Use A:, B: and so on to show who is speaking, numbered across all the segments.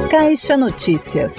A: Caixa Notícias.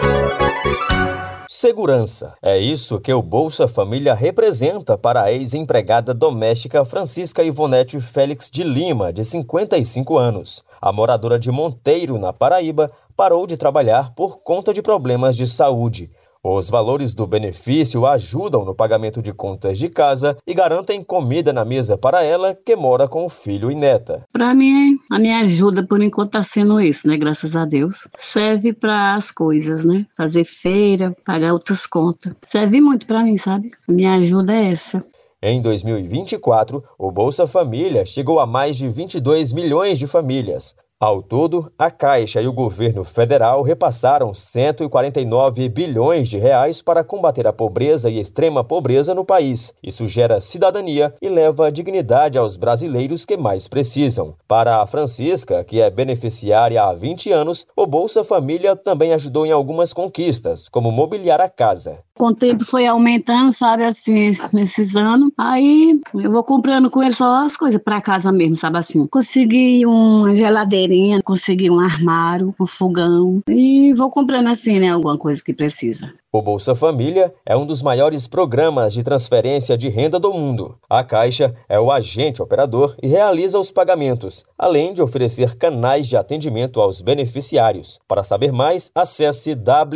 B: Segurança. É isso que o Bolsa Família representa para a ex-empregada doméstica Francisca Ivonete Félix de Lima, de 55 anos. A moradora de Monteiro, na Paraíba, parou de trabalhar por conta de problemas de saúde. Os valores do benefício ajudam no pagamento de contas de casa e garantem comida na mesa para ela, que mora com o filho e neta.
C: Para mim, a minha ajuda por enquanto está sendo isso, né? Graças a Deus. Serve para as coisas, né? Fazer feira, pagar outras contas. Serve muito para mim, sabe? A minha ajuda é essa.
B: Em 2024, o Bolsa Família chegou a mais de 22 milhões de famílias. Ao todo, a Caixa e o governo federal repassaram 149 bilhões de reais para combater a pobreza e extrema pobreza no país. Isso gera cidadania e leva dignidade aos brasileiros que mais precisam. Para a Francisca, que é beneficiária há 20 anos, o Bolsa Família também ajudou em algumas conquistas, como mobiliar a casa.
C: Com o tempo foi aumentando, sabe, assim, nesses anos. Aí eu vou comprando com ele só as coisas para casa mesmo, sabe assim. Consegui uma geladeirinha, consegui um armário, um fogão e vou comprando assim, né, alguma coisa que precisa.
B: O Bolsa Família é um dos maiores programas de transferência de renda do mundo. A Caixa é o agente operador e realiza os pagamentos, além de oferecer canais de atendimento aos beneficiários. Para saber mais, acesse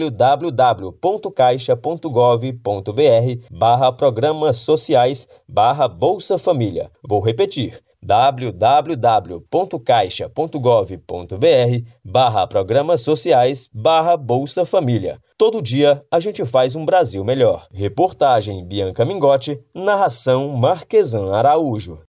B: www.caixa.gov.br/programas sociais/Bolsa Família. Vou repetir. www.caixa.gov.br/programas sociais/Bolsa Família. Todo dia a gente faz um Brasil melhor. Reportagem Bianca Mingotti, narração Marquesan Araújo.